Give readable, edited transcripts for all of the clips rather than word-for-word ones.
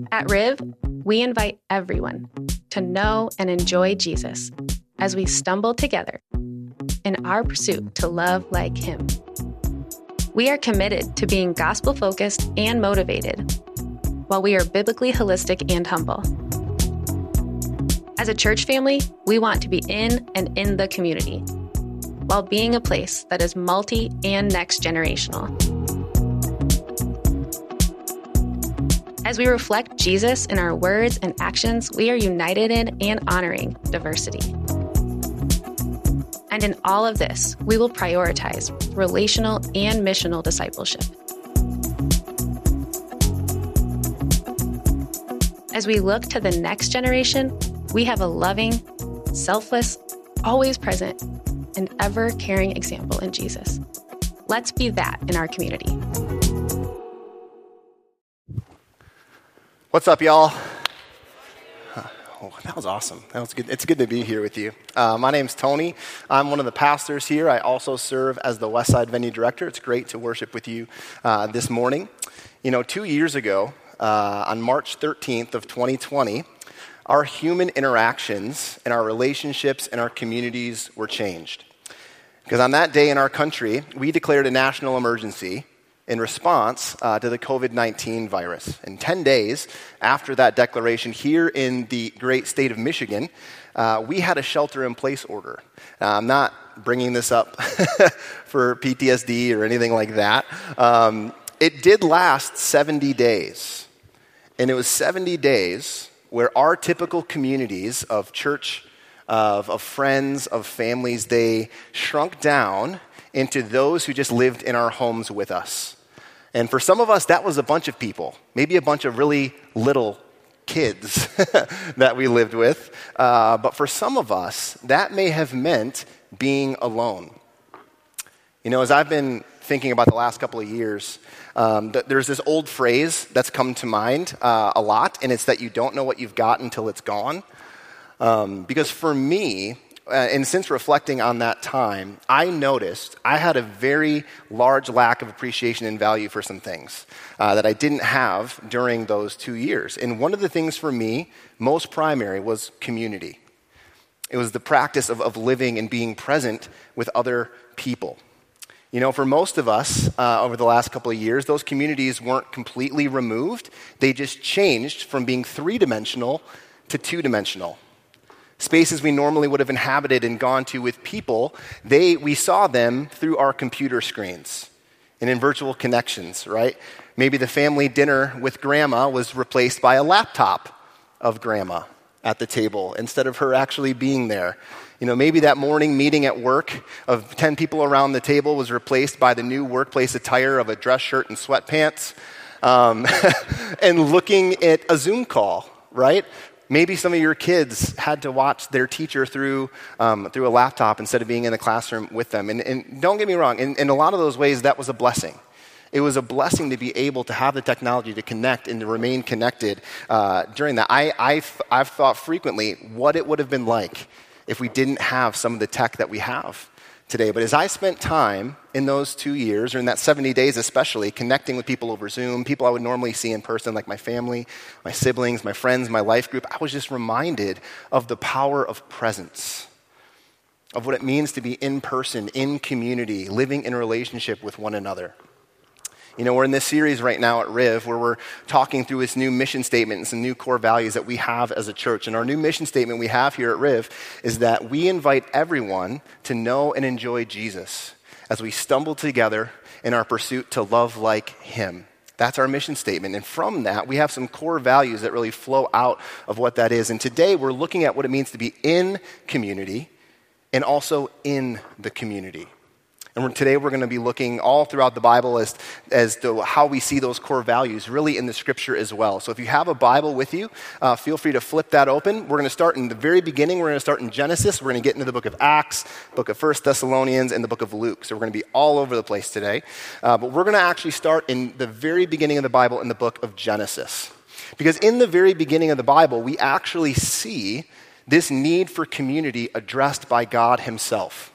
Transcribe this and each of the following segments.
At Riv, we invite everyone to know and enjoy Jesus as we stumble together in our pursuit to love like him. We are committed to being gospel-focused and motivated, while we are biblically holistic and humble. As a church family, we want to be in and in the community, while being a place that is multi- and next-generational. As we reflect Jesus in our words and actions, we are united in and honoring diversity. And in all of this, we will prioritize relational and missional discipleship. As we look to the next generation, we have a loving, selfless, always present, and ever-caring example in Jesus. Let's be that in our community. What's up, y'all? Oh, that was awesome. That was good. It's good to be here with you. My name's Tony. I'm one of the pastors here. I also serve as the Westside Venue Director. It's great to worship with you this morning. 2 years ago, on March 13th of 2020, our human interactions and our relationships and our communities were changed. Because on that day in our country, we declared a national emergency in response to the COVID-19 virus. And 10 days after that declaration, here in the great state of Michigan, we had a shelter-in-place order. I'm not bringing this up for PTSD or anything like that. It did last 70 days. And it was 70 days where our typical communities of church, of friends, of families, they shrunk down into those who just lived in our homes with us. And for some of us, that was a bunch of people, maybe a bunch of really little kids that we lived with. But for some of us, that may have meant being alone. As I've been thinking about the last couple of years, there's this old phrase that's come to mind a lot, and it's that you don't know what you've got until it's gone. Because for me, and since reflecting on that time, I noticed I had a very large lack of appreciation and value for some things that I didn't have during those 2 years. And one of the things for me, most primary, was community. It was the practice of living and being present with other people. For most of us over the last couple of years, those communities weren't completely removed. They just changed from being three-dimensional to two-dimensional. Spaces we normally would have inhabited and gone to with people, we saw them through our computer screens and in virtual connections, right? Maybe the family dinner with grandma was replaced by a laptop of grandma at the table instead of her actually being there. Maybe that morning meeting at work of 10 people around the table was replaced by the new workplace attire of a dress shirt and sweatpants, and looking at a Zoom call, right? Maybe some of your kids had to watch their teacher through a laptop instead of being in the classroom with them. And don't get me wrong, in a lot of those ways, that was a blessing. It was a blessing to be able to have the technology to connect and to remain connected during that. I've thought frequently what it would have been like if we didn't have some of the tech that we have today. But as I spent time in those 2 years, or in that 70 days especially, connecting with people over Zoom, people I would normally see in person, like my family, my siblings, my friends, my life group, I was just reminded of the power of presence, of what it means to be in person, in community, living in a relationship with one another. We're in this series right now at Riv where we're talking through this new mission statement and some new core values that we have as a church. And our new mission statement we have here at Riv is that we invite everyone to know and enjoy Jesus as we stumble together in our pursuit to love like him. That's our mission statement. And from that, we have some core values that really flow out of what that is. And today, we're looking at what it means to be in community and also in the community. And today we're going to be looking all throughout the Bible as to how we see those core values really in the Scripture as well. So if you have a Bible with you, feel free to flip that open. We're going to start in the very beginning. We're going to start in Genesis. We're going to get into the book of Acts, book of 1 Thessalonians, and the book of Luke. So we're going to be all over the place today. But we're going to actually start in the very beginning of the Bible in the book of Genesis. Because in the very beginning of the Bible, we actually see this need for community addressed by God himself.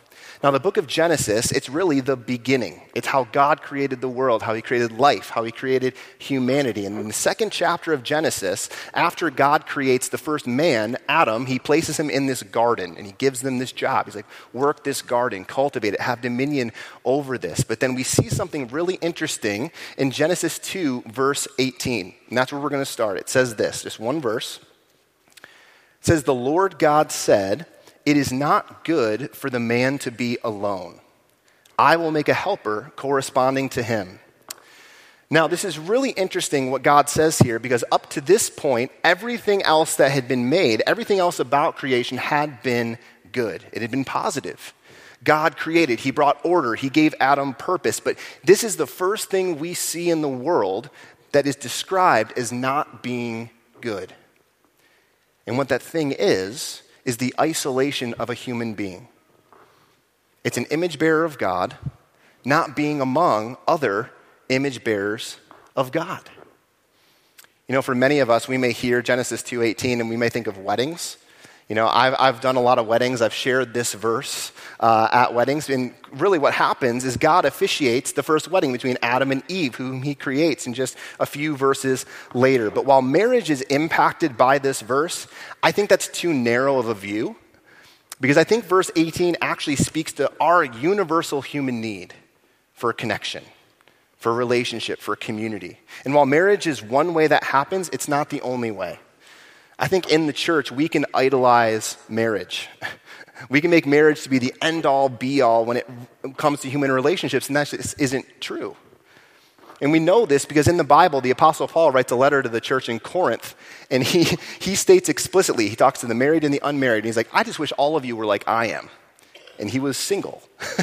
Now, the book of Genesis, it's really the beginning. It's how God created the world, how he created life, how he created humanity. And in the second chapter of Genesis, after God creates the first man, Adam, he places him in this garden and he gives them this job. He's like, work this garden, cultivate it, have dominion over this. But then we see something really interesting in Genesis 2, verse 18. And that's where we're going to start. It says this, just one verse. It says, the Lord God said, it is not good for the man to be alone. I will make a helper corresponding to him. Now, this is really interesting what God says here, because up to this point, everything else that had been made, everything else about creation had been good. It had been positive. God created, he brought order, he gave Adam purpose. But this is the first thing we see in the world that is described as not being good. And what that thing is the isolation of a human being. It's an image bearer of God not being among other image bearers of God. You know, for many of us, we may hear Genesis 2:18 and we may think of weddings. You know, I've done a lot of weddings. I've shared this verse at weddings. And really what happens is God officiates the first wedding between Adam and Eve, whom he creates in just a few verses later. But while marriage is impacted by this verse, I think that's too narrow of a view, because I think verse 18 actually speaks to our universal human need for connection, for relationship, for community. And while marriage is one way that happens, it's not the only way. I think in the church, we can idolize marriage. We can make marriage to be the end-all, be-all when it comes to human relationships, and that just isn't true. And we know this because in the Bible, the Apostle Paul writes a letter to the church in Corinth, and he states explicitly, he talks to the married and the unmarried, and he's like, I just wish all of you were like I am. And he was single.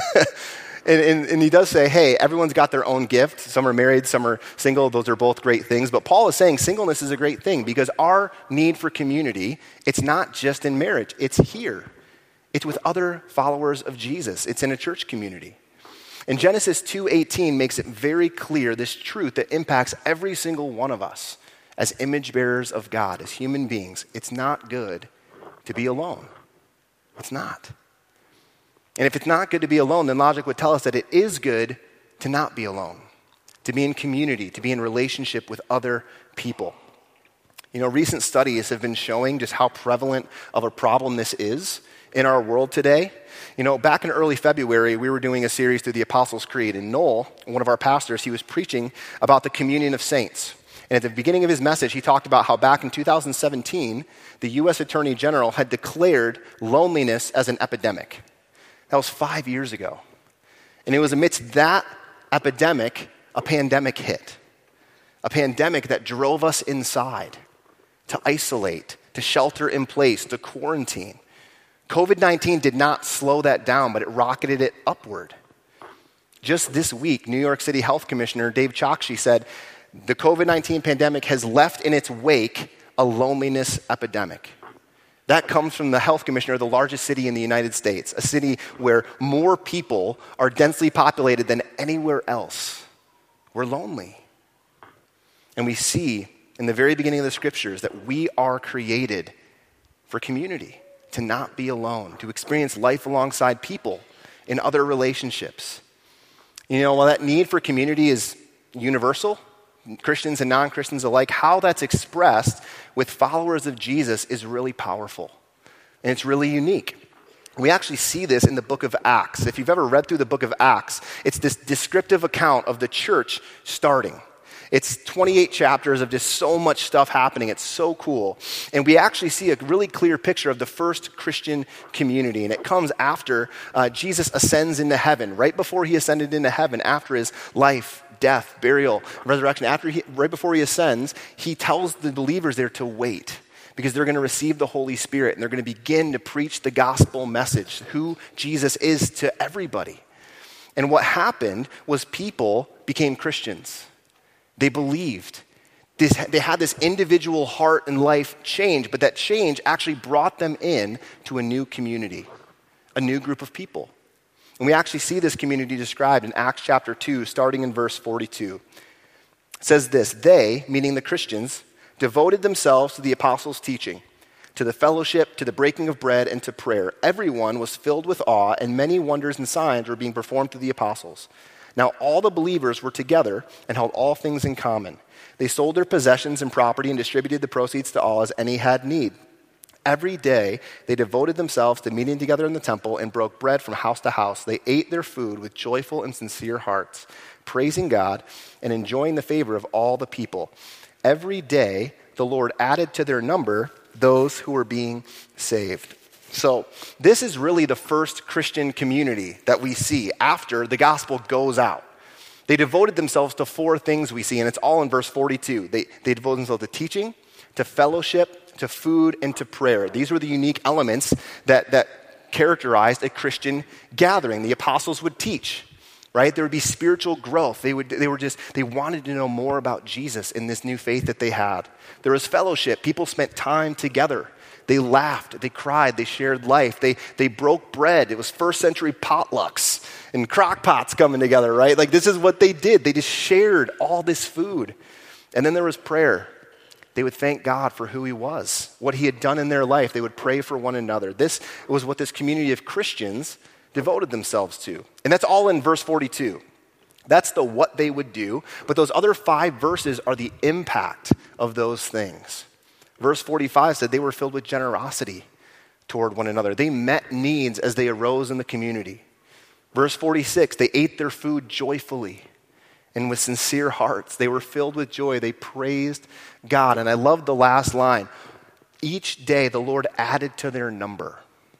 And he does say, hey, everyone's got their own gift. Some are married, some are single. Those are both great things. But Paul is saying singleness is a great thing because our need for community, it's not just in marriage. It's here. It's with other followers of Jesus. It's in a church community. And Genesis 2:18 makes it very clear, this truth that impacts every single one of us as image bearers of God, as human beings. It's not good to be alone. It's not. And if it's not good to be alone, then logic would tell us that it is good to not be alone, to be in community, to be in relationship with other people. You know, recent studies have been showing just how prevalent of a problem this is in our world today. You know, back in early February, we were doing a series through the Apostles' Creed, and Noel, one of our pastors, he was preaching about the communion of saints. And at the beginning of his message, he talked about how back in 2017, the U.S. Attorney General had declared loneliness as an epidemic. That was 5 years ago. And it was amidst that epidemic, a pandemic hit. A pandemic that drove us inside, to isolate, to shelter in place, to quarantine. COVID-19 did not slow that down, but it rocketed it upward. Just this week, New York City Health Commissioner Dave Chokshi said, the COVID-19 pandemic has left in its wake a loneliness epidemic. That comes from the health commissioner of the largest city in the United States, a city where more people are densely populated than anywhere else. We're lonely. And we see in the very beginning of the scriptures that we are created for community, to not be alone, to experience life alongside people in other relationships. You know, while that need for community is universal, Christians and non-Christians alike, how that's expressed with followers of Jesus is really powerful. And it's really unique. We actually see this in the book of Acts. If you've ever read through the book of Acts, it's this descriptive account of the church starting. It's 28 chapters of just so much stuff happening. It's so cool. And we actually see a really clear picture of the first Christian community. And it comes after Jesus ascends into heaven, right before he ascended into heaven, after his life, death, burial, resurrection. Right before he ascends, he tells the believers there to wait because they're going to receive the Holy Spirit and they're going to begin to preach the gospel message, who Jesus is to everybody. And what happened was people became Christians. They believed. They had this individual heart and life change, but that change actually brought them in to a new community, a new group of people. And we actually see this community described in Acts chapter 2, starting in verse 42. It says this, they, meaning the Christians, devoted themselves to the apostles' teaching, to the fellowship, to the breaking of bread, and to prayer. Everyone was filled with awe, and many wonders and signs were being performed through the apostles. Now all the believers were together and held all things in common. They sold their possessions and property and distributed the proceeds to all as any had need. Every day they devoted themselves to meeting together in the temple and broke bread from house to house. They ate their food with joyful and sincere hearts, praising God and enjoying the favor of all the people. Every day the Lord added to their number those who were being saved. So this is really the first Christian community that we see after the gospel goes out. They devoted themselves to 4 things we see, and it's all in verse 42. They devoted themselves to teaching, to fellowship, to food, and to prayer. These were the unique elements that characterized a Christian gathering. The apostles would teach, right? There would be spiritual growth. They wanted to know more about Jesus in this new faith that they had. There was fellowship. People spent time together. They laughed, they cried, they shared life, they broke bread. It was first century potlucks and crock pots coming together, right? Like this is what they did. They just shared all this food. And then there was prayer. They would thank God for who he was, what he had done in their life. They would pray for one another. This was what this community of Christians devoted themselves to. And that's all in verse 42. That's the what they would do. But those other 5 verses are the impact of those things. Verse 45 said they were filled with generosity toward one another. They met needs as they arose in the community. Verse 46, they ate their food joyfully and with sincere hearts. They were filled with joy. They praised God. And I love the last line. Each day the Lord added to their number.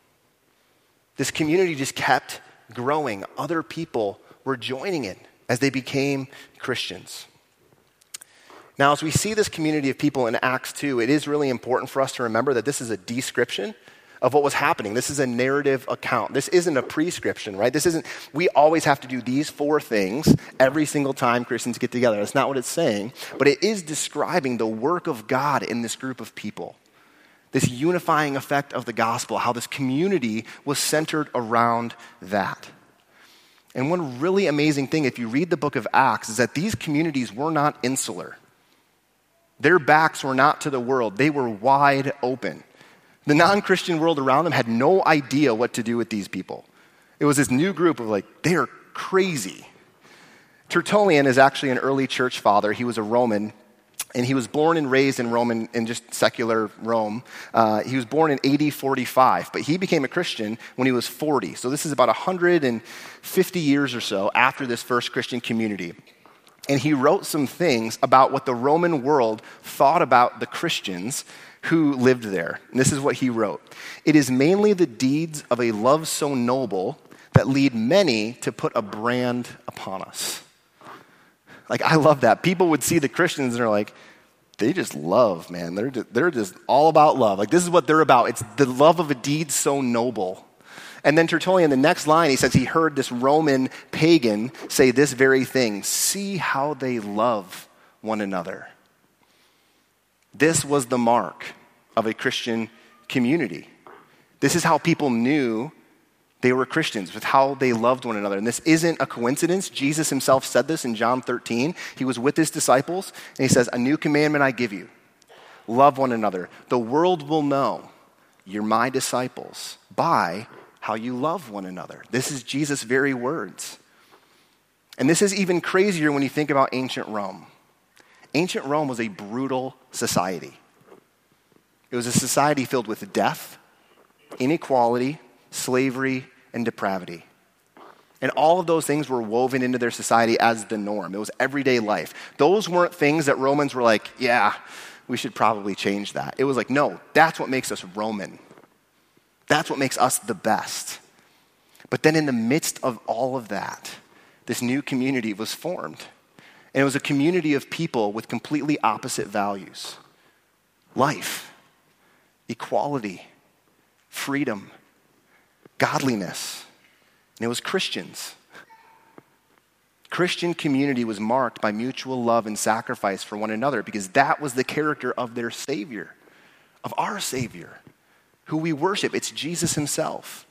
This community just kept growing. Other people were joining it as they became Christians. Now, as we see this community of people in Acts 2, it is really important for us to remember that this is a description of what was happening. This is a narrative account. This isn't a prescription, right? We always have to do these 4 things every single time Christians get together. That's not what it's saying, but it is describing the work of God in this group of people. This unifying effect of the gospel, how this community was centered around that. And one really amazing thing, if you read the book of Acts, is that these communities were not insular. Their backs were not to the world. They were wide open. The non-Christian world around them had no idea what to do with these people. It was this new group of they are crazy. Tertullian is actually an early church father. He was a Roman, and he was born and raised in just secular Rome. He was born in AD 45, but he became a Christian when he was 40. So this is about 150 years or so after this first Christian community. And he wrote some things about what the Roman world thought about the Christians who lived there. And this is what he wrote. It is mainly the deeds of a love so noble that lead many to put a brand upon us. I love that. People would see the Christians and they're like, they just love, man. They're just all about love. This is what they're about. It's the love of a deed so noble. And then Tertullian, the next line, he says he heard this Roman pagan say this very thing. See how they love one another. This was the mark of a Christian community. This is how people knew they were Christians, with how they loved one another. And this isn't a coincidence. Jesus himself said this in John 13. He was with his disciples, and he says, a new commandment I give you. Love one another. The world will know you're my disciples by how you love one another. This is Jesus' very words. And this is even crazier when you think about ancient Rome. Ancient Rome was a brutal society. It was a society filled with death, inequality, slavery, and depravity. And all of those things were woven into their society as the norm. It was everyday life. Those weren't things that Romans were like, yeah, we should probably change that. It was like, no, that's what makes us Roman. That's what makes us the best. But then in the midst of all of that, this new community was formed. And it was a community of people with completely opposite values. Life, equality, freedom, godliness. And it was Christians. Christian community was marked by mutual love and sacrifice for one another because that was the character of their Savior, of our Savior, who we worship. It's Jesus himself.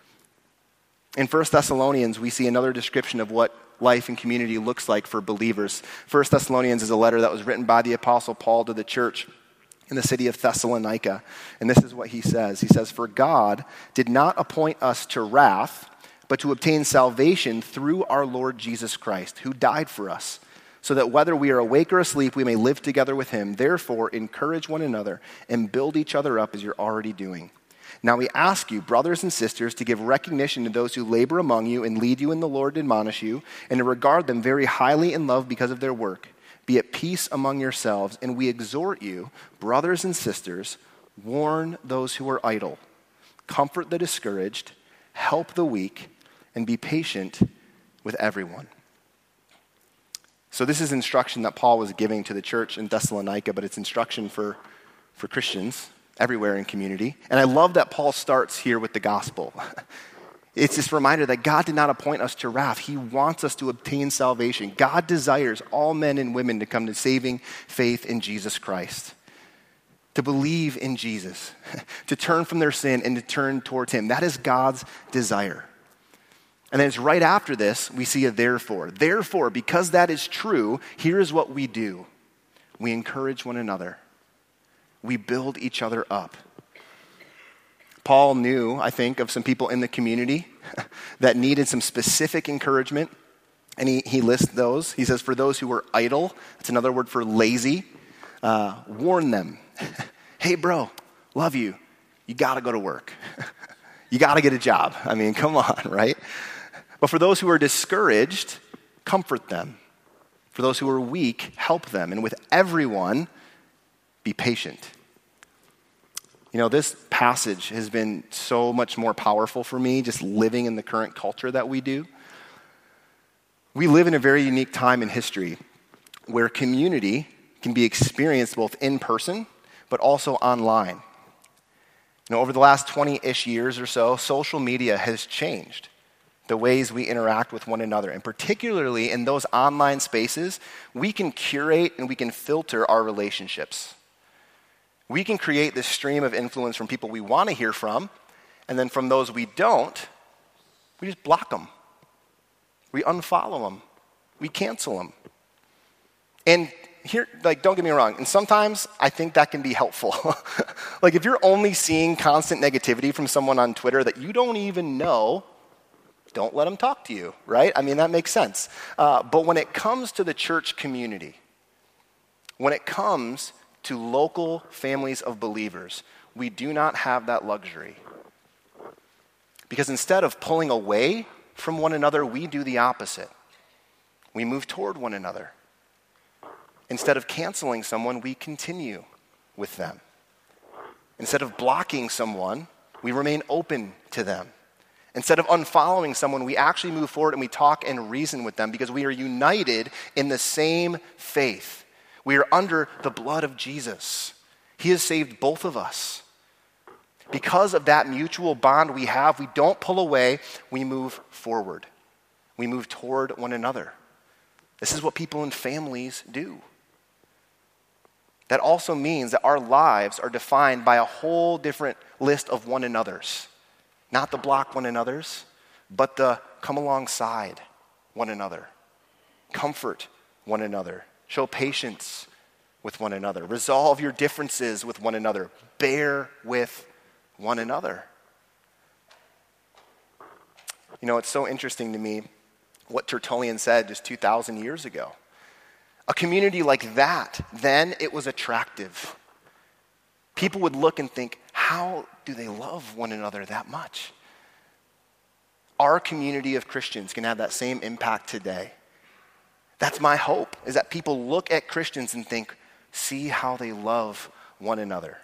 In 1 Thessalonians, we see another description of what life and community looks like for believers. 1 Thessalonians is a letter that was written by the Apostle Paul to the church. in the city of Thessalonica. And this is what he says. He says, "For God did not appoint us to wrath, but to obtain salvation through our Lord Jesus Christ, who died for us, so that whether we are awake or asleep, we may live together with him. Therefore, encourage one another and build each other up as you're already doing. Now we ask you, brothers and sisters, to give recognition to those who labor among you and lead you in the Lord and admonish you, and to regard them very highly in love because of their work. Be at peace among yourselves, and we exhort you, brothers and sisters, warn those who are idle, comfort the discouraged, help the weak, and be patient with everyone." So this is instruction that Paul was giving to the church in Thessalonica, but it's instruction for Christians everywhere in community. And I love that Paul starts here with the gospel. It's this reminder that God did not appoint us to wrath. He wants us to obtain salvation. God desires all men and women to come to saving faith in Jesus Christ, to believe in Jesus, to turn from their sin and to turn towards him. That is God's desire. And then it's right after this, we see a therefore. Therefore, because that is true, here is what we do. We encourage one another. We build each other up. Paul knew, I think, of some people in the community that needed some specific encouragement, and he lists those. He says, for those who were idle, that's another word for lazy, warn them. Hey, bro, love you. You got to go to work. You got to get a job. I mean, come on, right? But for those who are discouraged, comfort them. For those who are weak, help them. And with everyone, be patient. You know, this passage has been so much more powerful for me just living in the current culture that we do. We live in a very unique time in history where community can be experienced both in person but also online. You know, over the last 20-ish years or so, social media has changed the ways we interact with one another. And particularly in those online spaces, we can curate and we can filter our relationships. We can create this stream of influence from people we want to hear from, and then from those we don't, we just block them. We unfollow them. We cancel them. And here, like, don't get me wrong, and sometimes I think that can be helpful. Like, if you're only seeing constant negativity from someone on Twitter that you don't even know, don't let them talk to you, right? I mean, that makes sense. But when it comes to the church community, when it comes to local families of believers, we do not have that luxury. Because instead of pulling away from one another, we do the opposite. We move toward one another. Instead of canceling someone, we continue with them. Instead of blocking someone, we remain open to them. Instead of unfollowing someone, we actually move forward and we talk and reason with them because we are united in the same faith. We are under the blood of Jesus. He has saved both of us. Because of that mutual bond we have, we don't pull away, we move forward. We move toward one another. This is what people in families do. That also means that our lives are defined by a whole different list of one another's. Not the block one another's, but the come alongside one another. Comfort one another. Show patience with one another. Resolve your differences with one another. Bear with one another. You know, it's so interesting to me what Tertullian said just 2,000 years ago. A community like that, then it was attractive. People would look and think, how do they love one another that much? Our community of Christians can have that same impact today. That's my hope, is that people look at Christians and think, see how they love one another.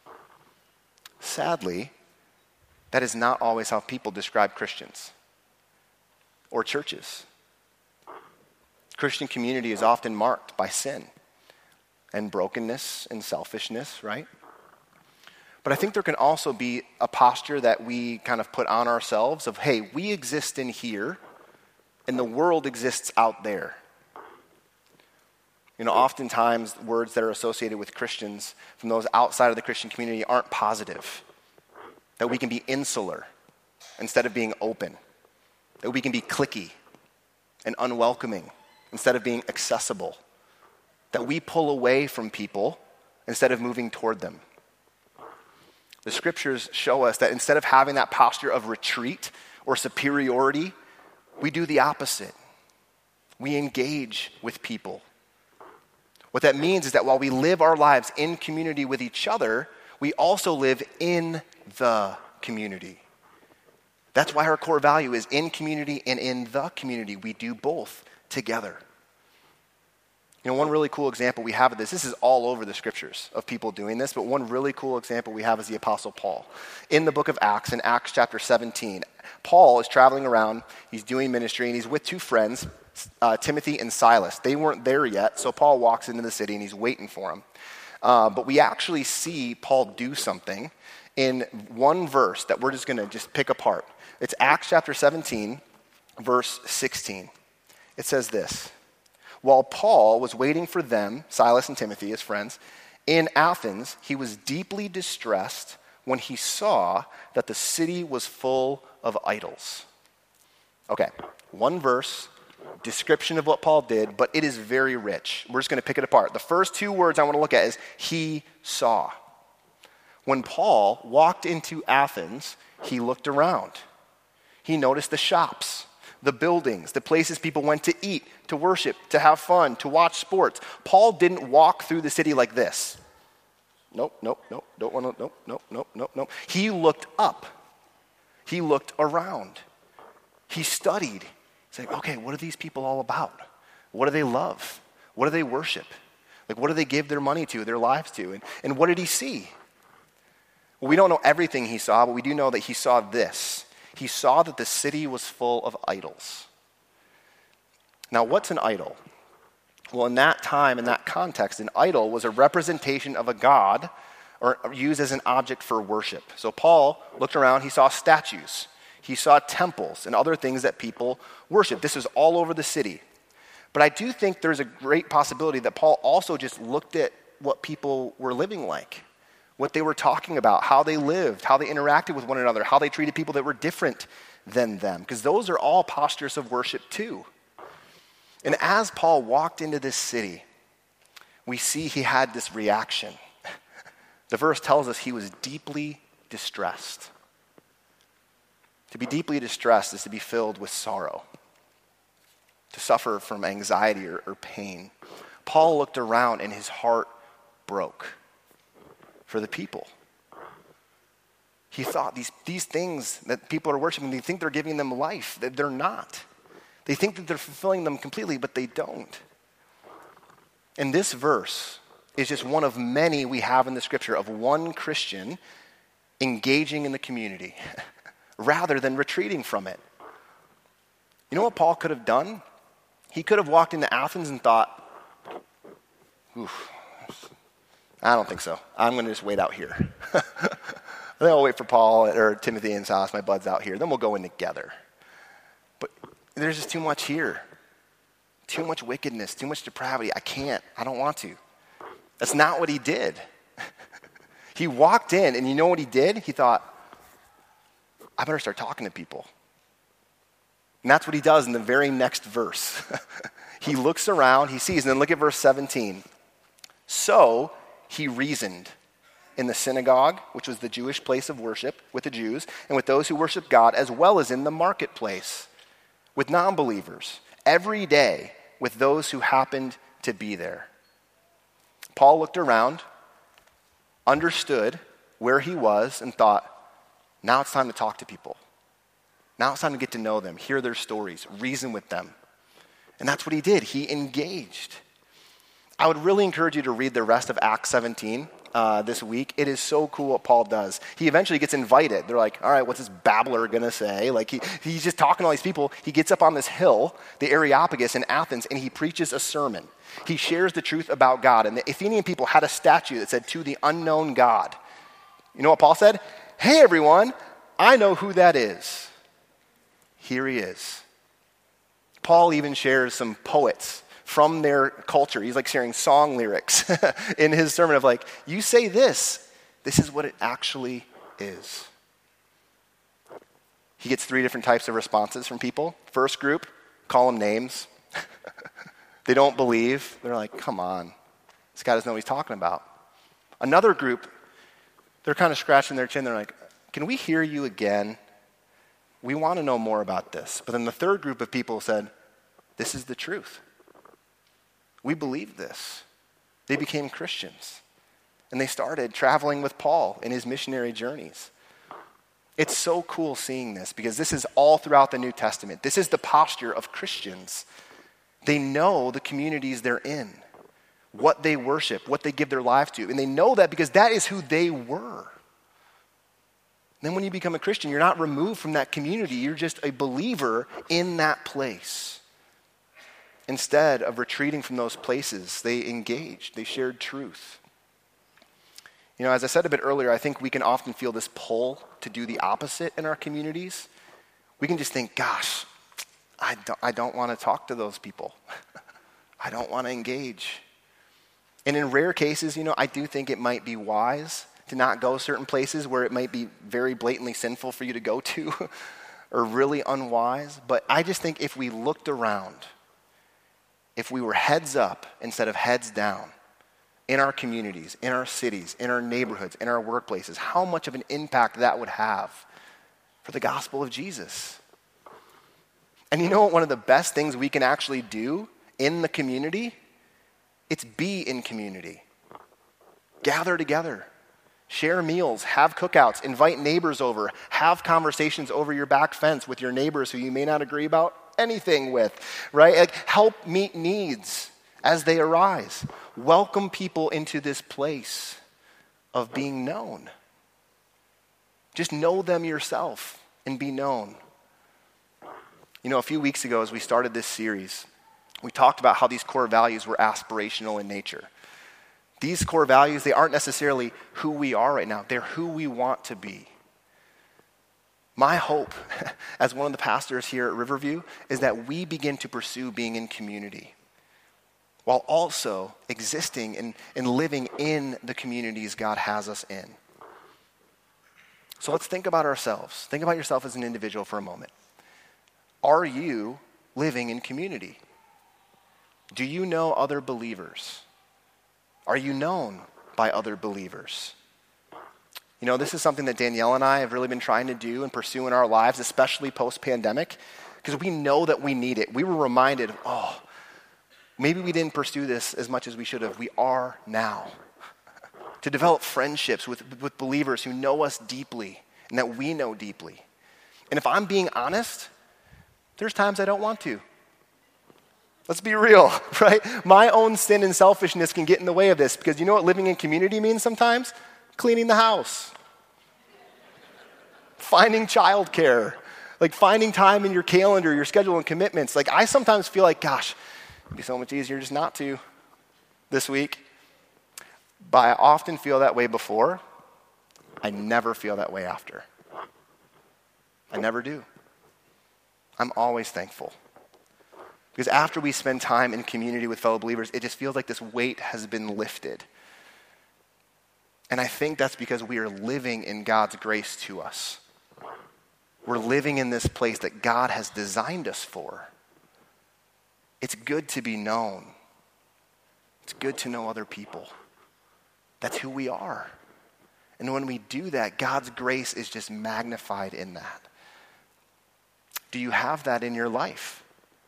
Sadly, that is not always how people describe Christians or churches. Christian community is often marked by sin and brokenness and selfishness, right? But I think there can also be a posture that we kind of put on ourselves of, hey, we exist in here and the world exists out there. You know, oftentimes words that are associated with Christians from those outside of the Christian community aren't positive. That we can be insular instead of being open. That we can be cliquey and unwelcoming instead of being accessible. That we pull away from people instead of moving toward them. The scriptures show us that instead of having that posture of retreat or superiority, we do the opposite. We engage with people. What that means is that while we live our lives in community with each other, we also live in the community. That's why our core value is in community and in the community. We do both together. You know, one really cool example we have of this is all over the scriptures of people doing this, but one really cool example we have is the Apostle Paul. In the book of Acts, in Acts chapter 17, Paul is traveling around, he's doing ministry, and he's with two friends, Timothy and Silas. They weren't there yet, so Paul walks into the city and he's waiting for them. But we actually see Paul do something in one verse that we're just going to pick apart. It's Acts chapter 17, verse 16. It says this: while Paul was waiting for them, Silas and Timothy, his friends, in Athens, he was deeply distressed when he saw that the city was full of idols. Okay, one verse, description of what Paul did, but it is very rich. We're just going to pick it apart. The first two words I want to look at is he saw. When Paul walked into Athens, he looked around. He noticed the shops, the buildings, the places people went to eat, to worship, to have fun, to watch sports. Paul didn't walk through the city like this. Nope, don't want to, nope. He looked up. He looked around. He studied. He's like, okay, what are these people all about? What do they love? What do they worship? Like, what do they give their money to, their lives to? And what did he see? Well, we don't know everything he saw, but we do know that he saw this. He saw that the city was full of idols. Now, what's an idol? Well, in that time, in that context, an idol was a representation of a god or used as an object for worship. So Paul looked around, he saw statues, he saw temples and other things that people worship. This was all over the city. But I do think there's a great possibility that Paul also just looked at what people were living like, what they were talking about, how they lived, how they interacted with one another, how they treated people that were different than them, because those are all postures of worship too. And as Paul walked into this city, we see he had this reaction. The verse tells us he was deeply distressed. To be deeply distressed is to be filled with sorrow, to suffer from anxiety or pain. Paul looked around and his heart broke for the people. He thought these things that people are worshiping, they think they're giving them life, that they're not. They think that they're fulfilling them completely, but they don't. And this verse is just one of many we have in the scripture of one Christian engaging in the community rather than retreating from it. You know what Paul could have done? He could have walked into Athens and thought, oof, I don't think so. I'm going to just wait out here. Then I'll wait for Paul or Timothy and Silas, my buds, out here. Then we'll go in together. But there's just too much here. Too much wickedness, too much depravity. I can't. I don't want to. That's not what he did. He walked in, and you know what he did? He thought, I better start talking to people. And that's what he does in the very next verse. He looks around, he sees, and then look at verse 17. So he reasoned in the synagogue, which was the Jewish place of worship, with the Jews, and with those who worship God, as well as in the marketplace, with non-believers, every day with those who happened to be there. Paul looked around, understood where he was, and thought, now it's time to talk to people. Now it's time to get to know them, hear their stories, reason with them. And that's what he did. He engaged. I would really encourage you to read the rest of Acts 17 this week. It is so cool what Paul does. He eventually gets invited. They're like, all right, what's this babbler going to say? Like he's just talking to all these people. He gets up on this hill, the Areopagus in Athens, and he preaches a sermon. He shares the truth about God. And the Athenian people had a statue that said, to the unknown God. You know what Paul said? Hey, everyone, I know who that is. Here he is. Paul even shares some poets from their culture. He's like sharing song lyrics in his sermon of like, you say this is what it actually is. He gets 3 different types of responses from people. First group, call them names. They don't believe. They're like, come on, this guy doesn't know what he's talking about. Another group, they're kind of scratching their chin. They're like, can we hear you again? We want to know more about this. But then the third group of people said, this is the truth. We believe this. They became Christians. And they started traveling with Paul in his missionary journeys. It's so cool seeing this because this is all throughout the New Testament. This is the posture of Christians. They know the communities they're in, what they worship, what they give their life to. And they know that because that is who they were. Then when you become a Christian, you're not removed from that community. You're just a believer in that place. Instead of retreating from those places, they engaged. They shared truth. You know, as I said a bit earlier, I think we can often feel this pull to do the opposite in our communities. We can just think, gosh, I don't want to talk to those people. I don't want to engage. And in rare cases, you know, I do think it might be wise to not go certain places where it might be very blatantly sinful for you to go to or really unwise. But I just think if we looked around, if we were heads up instead of heads down, in our communities, in our cities, in our neighborhoods, in our workplaces, how much of an impact that would have for the gospel of Jesus. And you know what one of the best things we can actually do in the community? It's be in community. Gather together. Share meals, have cookouts, invite neighbors over, have conversations over your back fence with your neighbors who you may not agree about anything with, right? Like help meet needs as they arise. Welcome people into this place of being known. Just know them yourself and be known. You know, a few weeks ago as we started this series, we talked about how these core values were aspirational in nature. These core values, they aren't necessarily who we are right now. They're who we want to be. My hope as one of the pastors here at Riverview is that we begin to pursue being in community while also existing and living in the communities God has us in. So let's think about ourselves. Think about yourself as an individual for a moment. Are you living in community? Do you know other believers? Are you known by other believers? You know, this is something that Danielle and I have really been trying to do and pursue in our lives, especially post-pandemic, because we know that we need it. We were reminded, maybe we didn't pursue this as much as we should have. We are now. To develop friendships with believers who know us deeply and that we know deeply. And if I'm being honest, there's times I don't want to. Let's be real, right? My own sin and selfishness can get in the way of this because you know what living in community means sometimes? Cleaning the house. Finding childcare. Like finding time in your calendar, your schedule and commitments. Like I sometimes feel like, gosh, it'd be so much easier just not to this week. But I often feel that way before. I never feel that way after. I never do. I'm always thankful. Because after we spend time in community with fellow believers, it just feels like this weight has been lifted. And I think that's because we are living in God's grace to us. We're living in this place that God has designed us for. It's good to be known. It's good to know other people. That's who we are. And when we do that, God's grace is just magnified in that. Do you have that in your life?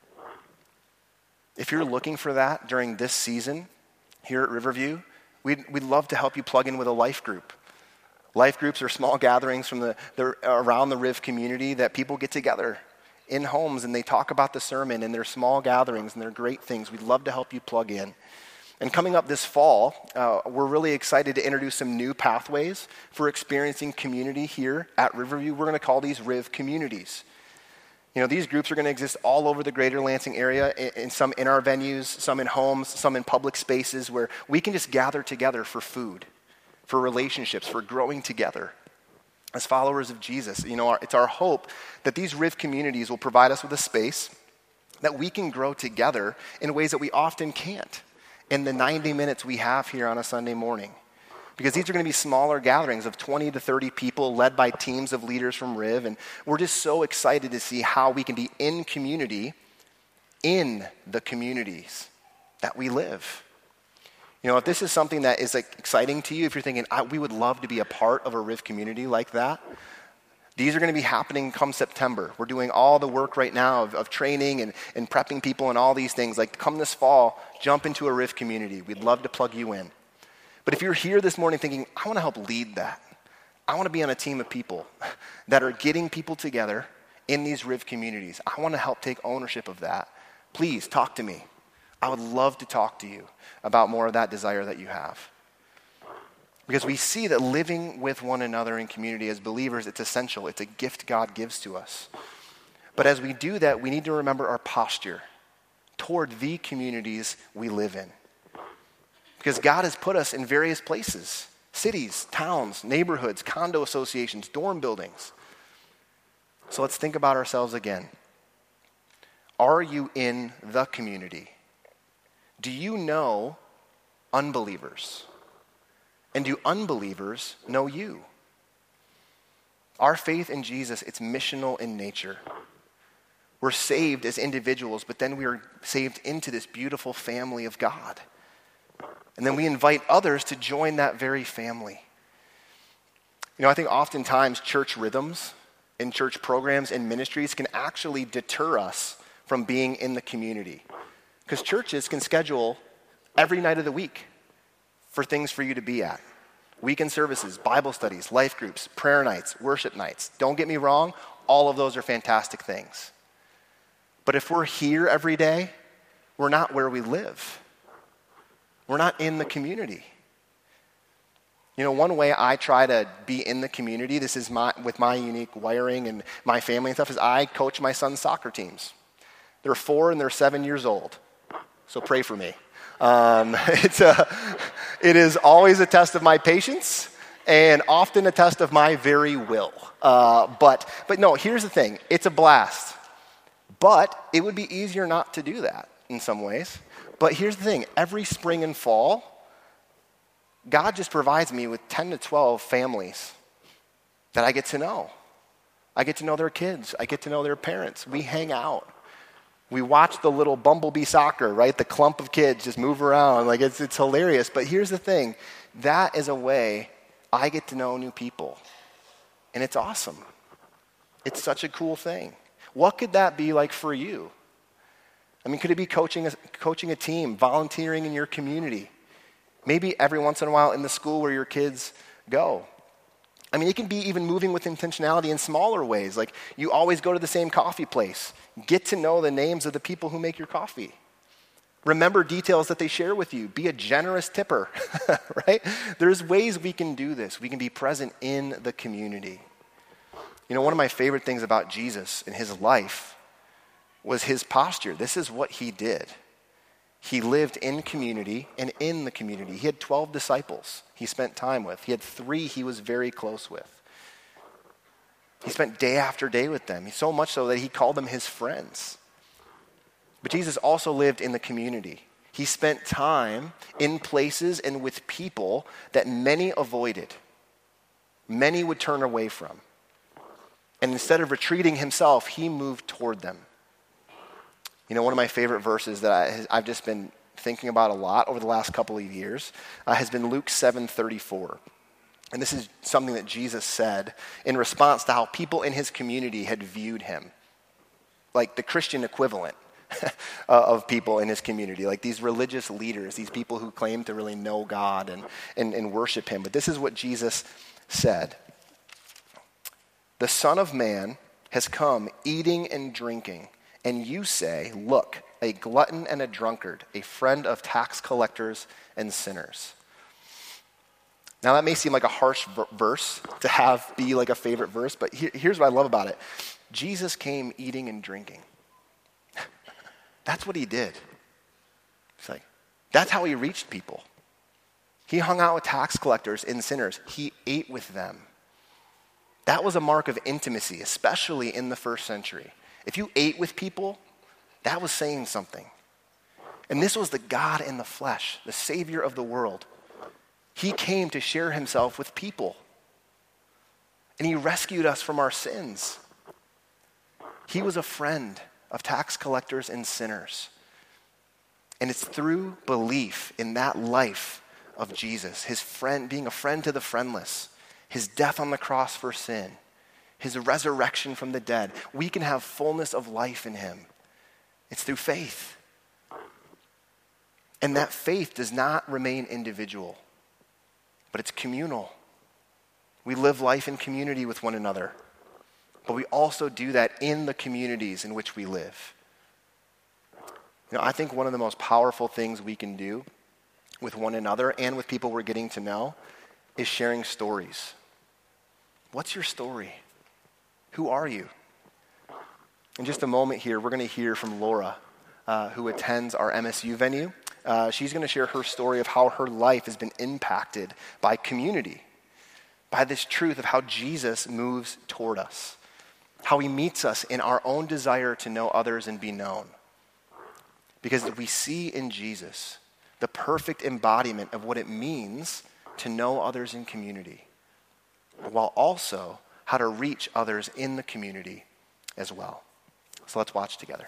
If you're looking for that during this season here at Riverview, we'd love to help you plug in with a life group. Life groups are small gatherings from around the Riv community that people get together in homes and they talk about the sermon and they're small gatherings and they're great things. We'd love to help you plug in. And coming up this fall, we're really excited to introduce some new pathways for experiencing community here at Riverview. We're going to call these Riv communities. You know, these groups are going to exist all over the greater Lansing area, in some in our venues, some in homes, some in public spaces where we can just gather together for food, for relationships, for growing together as followers of Jesus. You know, it's our hope that these Riv communities will provide us with a space that we can grow together in ways that we often can't in the 90 minutes we have here on a Sunday morning. Because these are going to be smaller gatherings of 20 to 30 people led by teams of leaders from Riv. And we're just so excited to see how we can be in community in the communities that we live. You know, if this is something that is like exciting to you, if you're thinking, we would love to be a part of a Riv community like that, these are going to be happening come September. We're doing all the work right now of training and prepping people and all these things. Like, come this fall, jump into a Riv community. We'd love to plug you in. But if you're here this morning thinking, I want to help lead that. I want to be on a team of people that are getting people together in these Riv communities. I want to help take ownership of that. Please talk to me. I would love to talk to you about more of that desire that you have. Because we see that living with one another in community as believers, it's essential. It's a gift God gives to us. But as we do that, we need to remember our posture toward the communities we live in. Because God has put us in various places, cities, towns, neighborhoods, condo associations, dorm buildings. So let's think about ourselves again. Are you in the community? Do you know unbelievers? And do unbelievers know you? Our faith in Jesus, it's missional in nature. We're saved as individuals, but then we are saved into this beautiful family of God. And then we invite others to join that very family. You know, I think oftentimes church rhythms and church programs and ministries can actually deter us from being in the community. Because churches can schedule every night of the week for things for you to be at. Weekend services, Bible studies, life groups, prayer nights, worship nights. Don't get me wrong, all of those are fantastic things. But if we're here every day, we're not where we live. We're not in the community. You know, one way I try to be in the community, this is with my unique wiring and my family and stuff, is I coach my son's soccer teams. They're 4 and they're 7 years old. So pray for me. It is always a test of my patience and often a test of my very will. But no, here's the thing. It's a blast. But it would be easier not to do that in some ways. But here's the thing. Every spring and fall, God just provides me with 10 to 12 families that I get to know. I get to know their kids. I get to know their parents. We hang out. We watch the little bumblebee soccer, right? The clump of kids just move around. Like, it's hilarious. But here's the thing. That is a way I get to know new people. And it's awesome. It's such a cool thing. What could that be like for you? I mean, could it be coaching a team, volunteering in your community? Maybe every once in a while in the school where your kids go. I mean, it can be even moving with intentionality in smaller ways. Like, you always go to the same coffee place. Get to know the names of the people who make your coffee. Remember details that they share with you. Be a generous tipper, right? There's ways we can do this. We can be present in the community. You know, one of my favorite things about Jesus in his life was his posture. This is what he did. He lived in community and in the community. He had 12 disciples he spent time with. He had 3 he was very close with. He spent day after day with them. So much so that he called them his friends. But Jesus also lived in the community. He spent time in places and with people that many avoided. Many would turn away from. And instead of retreating himself, he moved toward them. You know, one of my favorite verses that I've just been thinking about a lot over the last couple of years has been Luke 7:34. And this is something that Jesus said in response to how people in his community had viewed him. Like the Christian equivalent of people in his community. Like these religious leaders, these people who claim to really know God and worship him. But this is what Jesus said. The Son of Man has come eating and drinking. And you say, look, a glutton and a drunkard, a friend of tax collectors and sinners. Now that may seem like a harsh verse to be like a favorite verse, but here's what I love about it. Jesus came eating and drinking. That's what he did. It's like, that's how he reached people. He hung out with tax collectors and sinners. He ate with them. That was a mark of intimacy, especially in the first century. If you ate with people, that was saying something. And this was the God in the flesh, the Savior of the world. He came to share himself with people. And he rescued us from our sins. He was a friend of tax collectors and sinners. And it's through belief in that life of Jesus, his friend, being a friend to the friendless, his death on the cross for sin, his resurrection from the dead, we can have fullness of life in him. It's through faith. And that faith does not remain individual, but it's communal. We live life in community with one another, but we also do that in the communities in which we live. I think one of the most powerful things we can do with one another and with people we're getting to know is sharing stories. What's your story? Who are you? In just a moment here, we're going to hear from Laura, who attends our MSU venue. She's going to share her story of how her life has been impacted by community, by this truth of how Jesus moves toward us, how he meets us in our own desire to know others and be known. Because we see in Jesus the perfect embodiment of what it means to know others in community, while also how to reach others in the community as well. So let's watch together.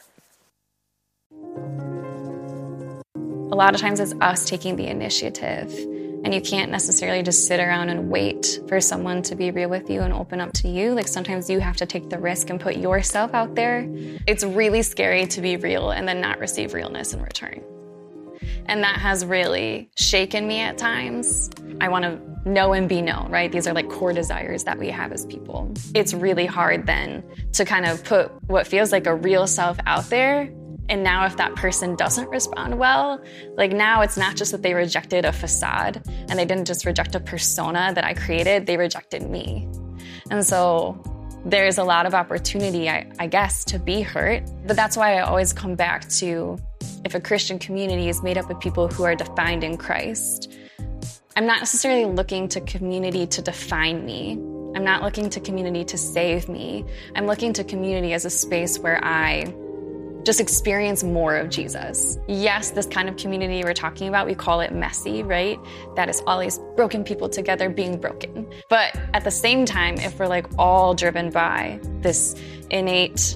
A lot of times it's us taking the initiative, and you can't necessarily just sit around and wait for someone to be real with you and open up to you. Like sometimes you have to take the risk and put yourself out there. It's really scary to be real and then not receive realness in return. And that has really shaken me at times. I want to know and be known, right? These are like core desires that we have as people. It's really hard then to kind of put what feels like a real self out there. And now if that person doesn't respond well, like now it's not just that they rejected a facade and they didn't just reject a persona that I created, they rejected me. And so there's a lot of opportunity, I guess, to be hurt. But that's why I always come back to, if a Christian community is made up of people who are defined in Christ, I'm not necessarily looking to community to define me. I'm not looking to community to save me. I'm looking to community as a space where I just experience more of Jesus. Yes, this kind of community we're talking about, we call it messy, right? That is all these broken people together being broken. But at the same time, if we're like all driven by this innate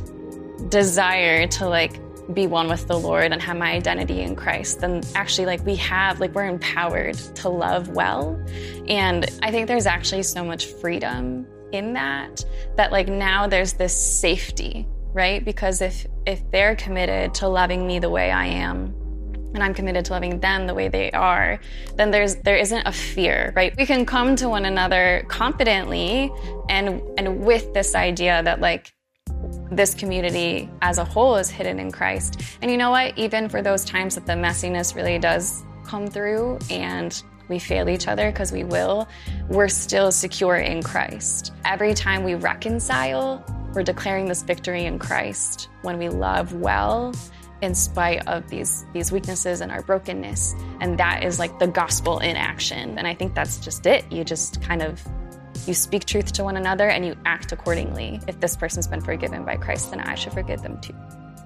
desire to like be one with the Lord and have my identity in Christ, then actually like we're empowered to love well. And I think there's actually so much freedom in that like now there's this safety, right? Because if they're committed to loving me the way I am, and I'm committed to loving them the way they are, then there isn't a fear, right? We can come to one another confidently and with this idea that like this community as a whole is hidden in Christ. And you know what? Even for those times that the messiness really does come through and we fail each other, because we will, we're still secure in Christ. Every time we reconcile, we're declaring this victory in Christ when we love well in spite of these weaknesses and our brokenness. And that is like the gospel in action. And I think that's just it. You speak truth to one another and you act accordingly. If this person's been forgiven by Christ, then I should forgive them too.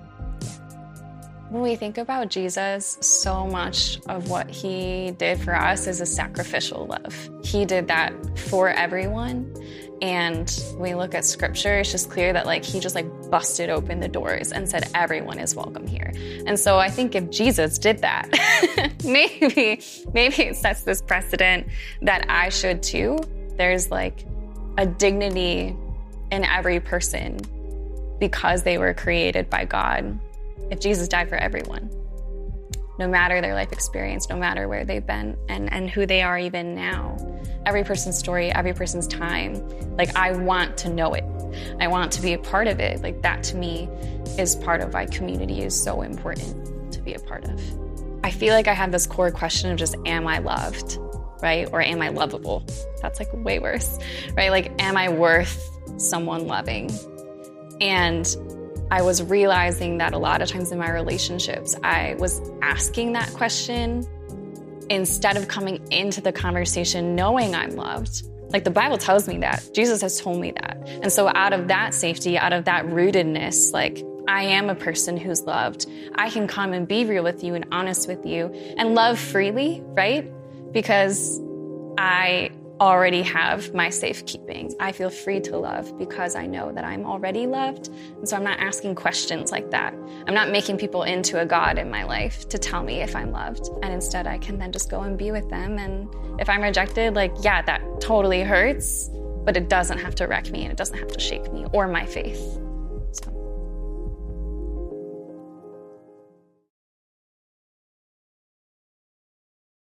When we think about Jesus, so much of what he did for us is a sacrificial love. He did that for everyone. And when we look at scripture, it's just clear that like he just like busted open the doors and said, everyone is welcome here. And so I think if Jesus did that, maybe it sets this precedent that I should too. There's like a dignity in every person because they were created by God. If Jesus died for everyone, no matter their life experience, no matter where they've been and who they are even now, every person's story, every person's time, like I want to know it. I want to be a part of it. Like that to me is part of why community is so important to be a part of. I feel like I have this core question of just, am I loved, right? Or am I lovable? That's like way worse, right? Like, am I worth someone loving? And I was realizing that a lot of times in my relationships, I was asking that question instead of coming into the conversation knowing I'm loved. Like the Bible tells me that. Jesus has told me that. And so out of that safety, out of that rootedness, like I am a person who's loved. I can come and be real with you and honest with you and love freely, right? Because I already have my safekeeping. I feel free to love because I know that I'm already loved. And so I'm not asking questions like that. I'm not making people into a God in my life to tell me if I'm loved. And instead I can then just go and be with them. And if I'm rejected, like, yeah, that totally hurts, but it doesn't have to wreck me and it doesn't have to shake me or my faith.